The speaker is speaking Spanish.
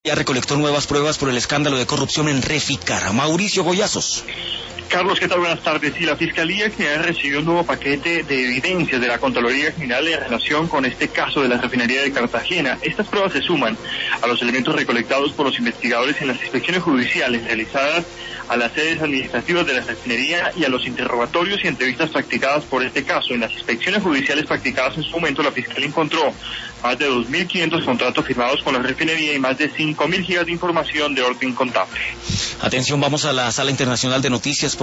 Ya recolectó nuevas pruebas por el escándalo de corrupción en Reficar. Mauricio Goyazos. Carlos, ¿qué tal? Buenas tardes. Sí, la Fiscalía General recibió un nuevo paquete de evidencias de la Contraloría General en relación con este caso de la refinería de Cartagena. Estas pruebas se suman a los elementos recolectados por los investigadores en las inspecciones judiciales realizadas a las sedes administrativas de la refinería y a los interrogatorios y entrevistas practicadas por este caso. En las inspecciones judiciales practicadas en su momento, la Fiscalía encontró más de 2.500 contratos firmados con la refinería y más de 5.000 gigas de información de orden contable. Atención, vamos a la Sala Internacional de Noticias.